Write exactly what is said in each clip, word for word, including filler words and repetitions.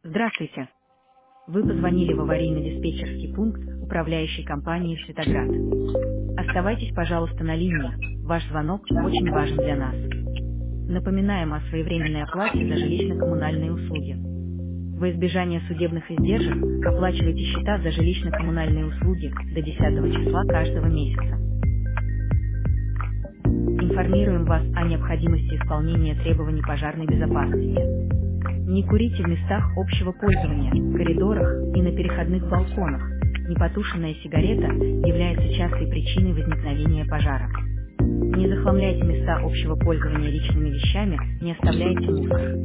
Здравствуйте. Вы позвонили в аварийно-диспетчерский пункт управляющей компании «Светоград». Оставайтесь, пожалуйста, на линии. Ваш звонок очень важен для нас. Напоминаем о своевременной оплате за жилищно-коммунальные услуги. Во избежание судебных издержек оплачивайте счета за жилищно-коммунальные услуги до десятого числа каждого месяца. Информируем вас о необходимости исполнения требований пожарной безопасности. Не курите в местах общего пользования, коридорах и на переходных балконах. Непотушенная сигарета является частой причиной возникновения пожара. Не захламляйте места общего пользования личными вещами, не оставляйте мусор.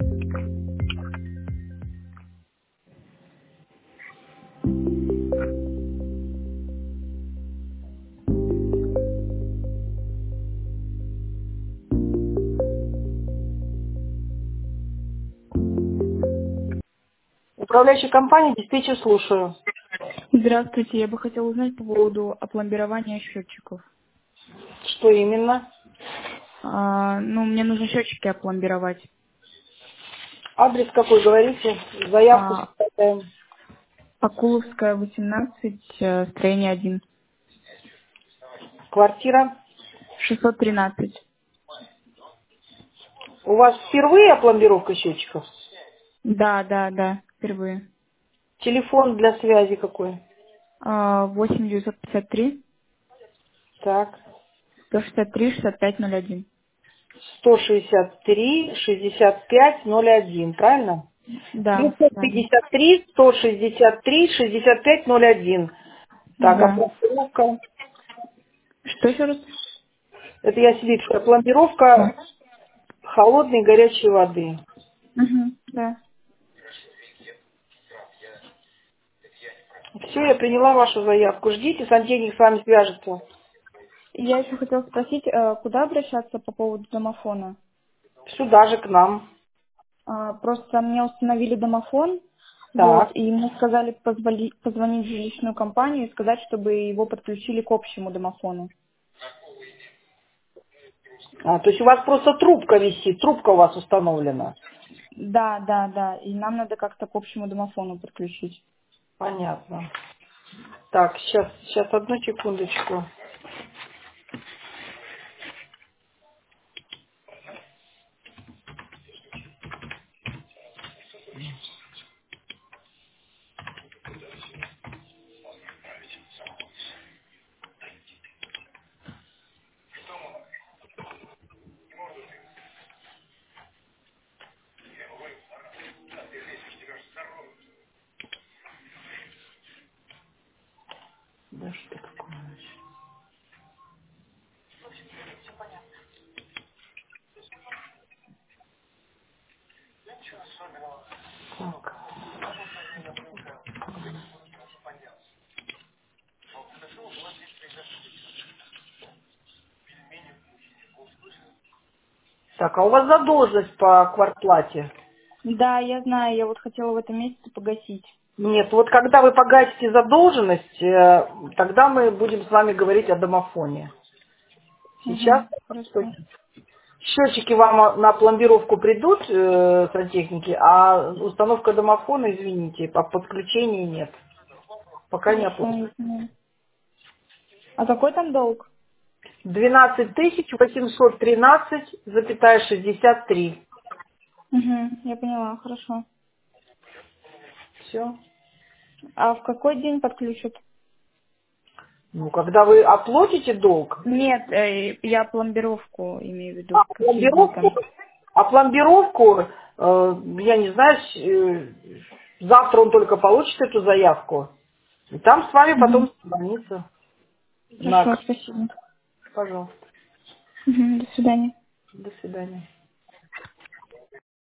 Управляющая компания, диспетчер, слушаю. Здравствуйте, я бы хотела узнать по поводу опломбирования счетчиков. Что именно? А, ну, мне нужно счетчики опломбировать. Адрес какой, говорите? Заявку А, составляем. Акуловская, восемнадцать, э, строение один, Квартира. шестьсот тринадцать. У вас впервые опломбировка счетчиков? Да, да, да, впервые. Телефон для связи какой? А, восемь девятьсот пятьдесят три Так. сто шестьдесят три шестьдесят пять ноль один. сто шестьдесят три шестьдесят пять ноль один, правильно? Да, девятьсот да, да. пятьдесят три сто шестьдесят три шестьдесят пять ноль один. Так, а Да. пломбировка? Что еще раз? Это я себе пишу. Пломбировка холодной и горячей воды. Угу, да. Все, я приняла вашу заявку. Ждите, сантехник с вами свяжется. Я еще хотела спросить, э, куда обращаться по поводу домофона? Сюда же к нам. А, Просто мне установили домофон, вот, Так. и мне сказали позволи- позвонить в жилищную компанию и сказать, чтобы его подключили к общему домофону. А, то есть у вас просто трубка висит, трубка у вас установлена. Да, да, да, и нам надо как-то к общему домофону подключить. Понятно. Так, сейчас, сейчас одну секундочку. Да что такое? Так. Так, а у вас задолженность по квартплате? Да, я знаю, я вот хотела в этом месяце погасить. Нет, вот когда вы погасите задолженность, э, тогда мы будем с вами говорить о домофоне. Сейчас Угу, хорошо. счетчики вам на пломбировку придут, э, сантехники, а установка домофона, извините, по подключению нет. Пока не Хорошо, оплатили. я поняла. А какой там долг? двенадцать тысяч восемьсот тринадцать запятая шестьдесят три. Угу, я поняла, хорошо. Все. А в какой день подключат? Ну, когда вы оплатите долг, Нет, э, я пломбировку имею в виду, а в какие дни пломбировку, там. а пломбировку, э, я не знаю, с- э, завтра он только получит эту заявку, и там с вами Угу. потом созвонится. На... Хорошо, спасибо. Пожалуйста. Мгм, до свидания. До свидания.